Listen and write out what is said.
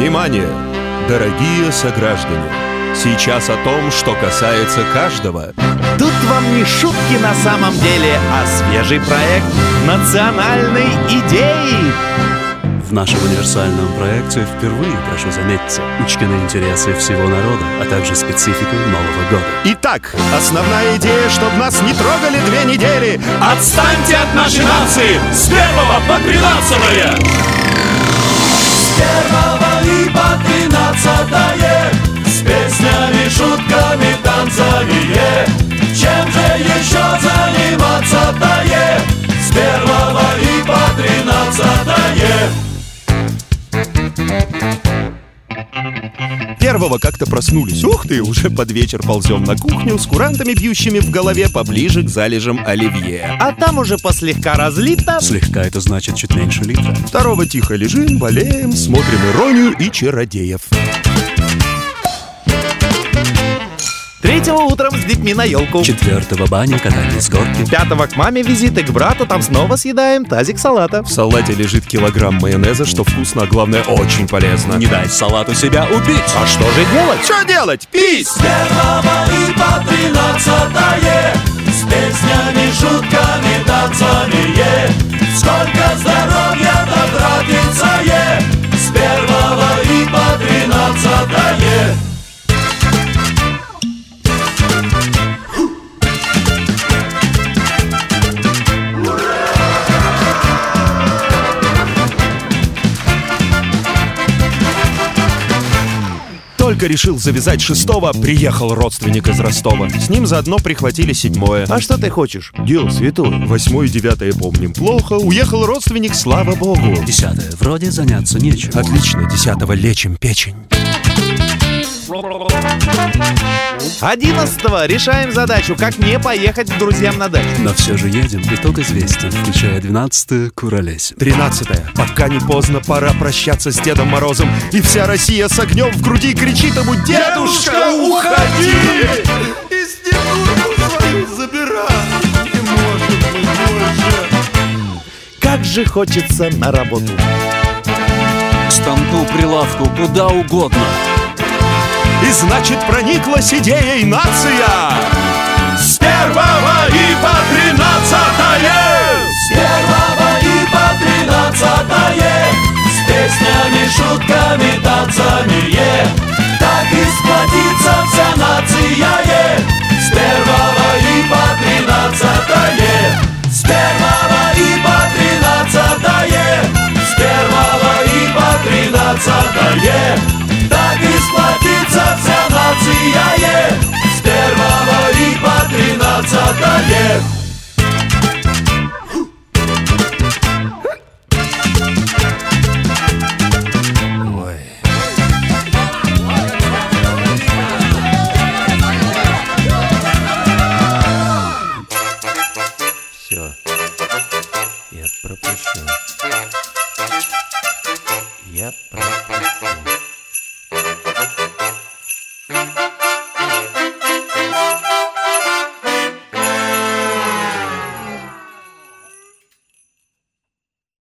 Внимание, дорогие сограждане! Сейчас о том, что касается каждого. Тут вам не шутки на самом деле, а свежий проект национальной идеи. В нашем универсальном проекте впервые, прошу заметьте, учтены интересы всего народа, а также специфику Нового года. Итак, основная идея, чтобы нас не трогали 2 недели. Отстаньте от нашей нации с 1 по 13! С 1 и по 13 с песнями, шутками, танцами. Чем же еще заниматься-то? С 1 и по 13. Первого как-то проснулись. Ух ты, уже под вечер ползем на кухню с курантами, бьющими в голове поближе к залежам оливье. А там уже послегка разлито. Слегка — это значит чуть меньше литра. 2 тихо лежим, болеем, смотрим «Иронию» и «Чародеев». 3 утром с детьми на елку. 4 баня, катание с горки. 5 к маме визит и к брату, там снова съедаем тазик салата. В салате лежит килограмм майонеза, что вкусно, а главное, очень полезно. Не дай салату себя убить. А что же делать? Что делать? Пить! С 1 и по 13 с песнями, шутками, танцами. Сколько здоровья-то тратится, с 1 и по 13. Только решил завязать 6-го, приехал родственник из Ростова. С ним заодно прихватили 7-е. А что ты хочешь? Дело святое. 8 и 9 помним плохо. Уехал родственник, слава богу. 10 вроде заняться нечем. Отлично, 10-го лечим печень. 11 решаем задачу, как не поехать к друзьям на дачу. Но все же едем, итог известен, включая 12-е куролесим. 13-е. Пока не поздно, пора прощаться с Дедом Морозом. И вся Россия с огнем в груди кричит ему: «Дедушка, уходи! И Снегурку свою забирай! Не можем мы больше!» Как же хочется на работу. К станку, прилавку, куда угодно. И значит, прониклась идеей нация. С 1 и по 13